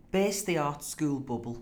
Burst the art school bubble.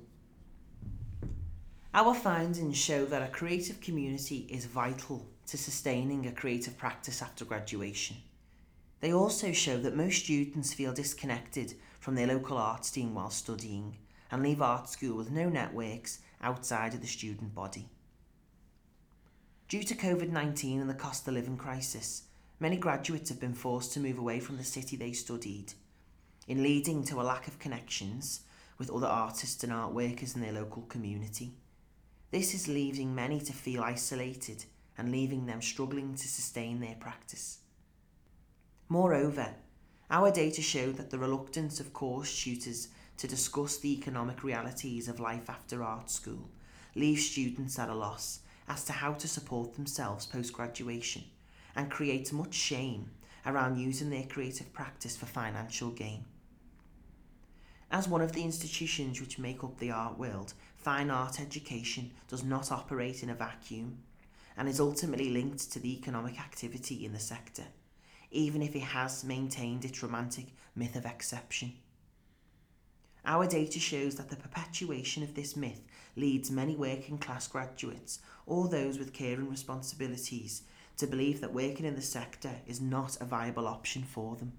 Our findings show that a creative community is vital to sustaining a creative practice after graduation. They also show that most students feel disconnected from their local arts team while studying and leave art school with no networks outside of the student body. Due to COVID-19 and the cost of living crisis, many graduates have been forced to move away from the city they studied, in leading to a lack of connections with other artists and art workers in their local community. This is leaving many to feel isolated and leaving them struggling to sustain their practice. Moreover, our data show that the reluctance of course tutors to discuss the economic realities of life after art school leaves students at a loss as to how to support themselves post-graduation and creates much shame around using their creative practice for financial gain. As one of the institutions which make up the art world, fine art education does not operate in a vacuum and is ultimately linked to the economic activity in the sector, even if it has maintained its romantic myth of exception. Our data shows that the perpetuation of this myth leads many working class graduates or those with caring responsibilities to believe that working in the sector is not a viable option for them.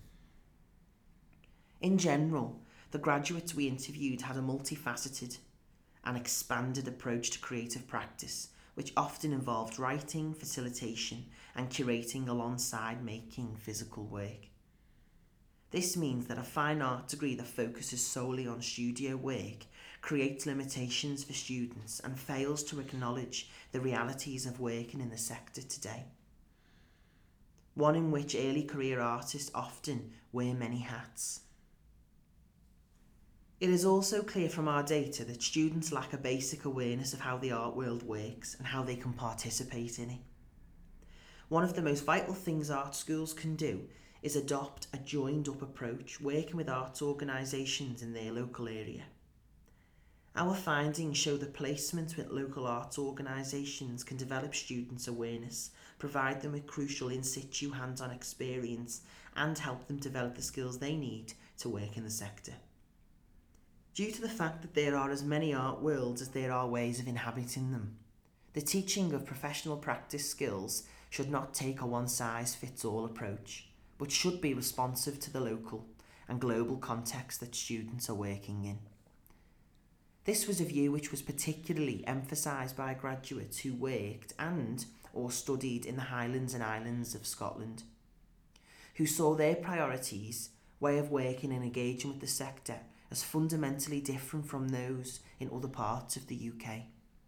In general, the graduates we interviewed had a multifaceted and expanded approach to creative practice, which often involved writing, facilitation, and curating alongside making physical work. This means that a fine art degree that focuses solely on studio work creates limitations for students and fails to acknowledge the realities of working in the sector today. One in which early career artists often wear many hats. It is also clear from our data that students lack a basic awareness of how the art world works and how they can participate in it. One of the most vital things art schools can do is adopt a joined-up approach, working with arts organisations in their local area. Our findings show that placement with local arts organisations can develop students' awareness, provide them with crucial in situ hands-on experience, and help them develop the skills they need to work in the sector. Due to the fact that there are as many art worlds as there are ways of inhabiting them, the teaching of professional practice skills should not take a one-size-fits-all approach, but should be responsive to the local and global context that students are working in. This was a view which was particularly emphasised by graduates who worked and or studied in the Highlands and Islands of Scotland, who saw their priorities, way of working and engaging with the sector as fundamentally different from those in other parts of the UK.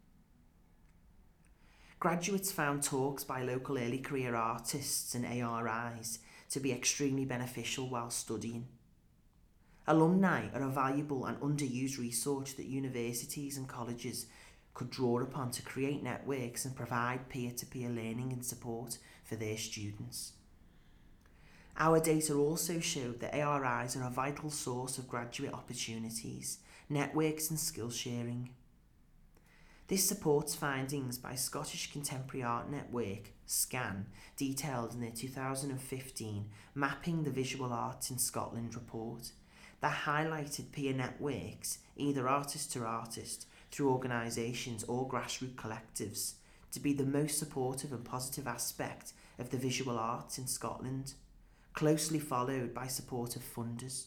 Graduates found talks by local early career artists and ARIs to be extremely beneficial while studying. Alumni are a valuable and underused resource that universities and colleges could draw upon to create networks and provide peer-to-peer learning and support for their students. Our data also showed that ARIs are a vital source of graduate opportunities, networks and skill sharing. This supports findings by Scottish Contemporary Art Network, SCAN, detailed in their 2015 Mapping the Visual Arts in Scotland report, that highlighted peer networks, either artist to artist, through organisations or grassroots collectives, to be the most supportive and positive aspect of the visual arts in Scotland, closely followed by supportive funders.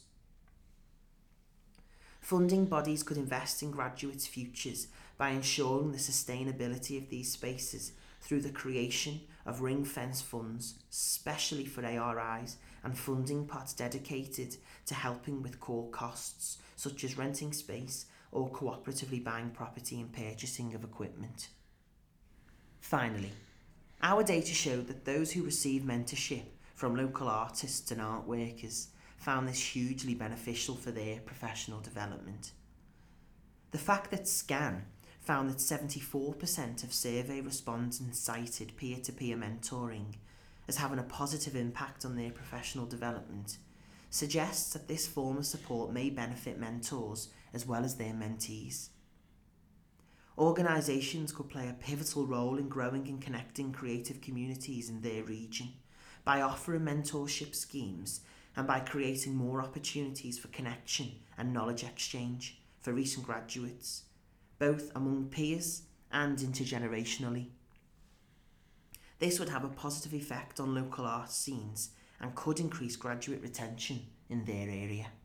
Funding bodies could invest in graduates' futures by ensuring the sustainability of these spaces through the creation of ring-fence funds, specially for ARIs, and funding pots dedicated to helping with core costs, such as renting space or cooperatively buying property and purchasing of equipment. Finally, our data showed that those who receive mentorship from local artists and art workers found this hugely beneficial for their professional development. The fact that SCAN found that 74% of survey respondents cited peer-to-peer mentoring as having a positive impact on their professional development suggests that this form of support may benefit mentors as well as their mentees. Organisations could play a pivotal role in growing and connecting creative communities in their region by offering mentorship schemes and by creating more opportunities for connection and knowledge exchange for recent graduates, both among peers and intergenerationally. This would have a positive effect on local arts scenes and could increase graduate retention in their area.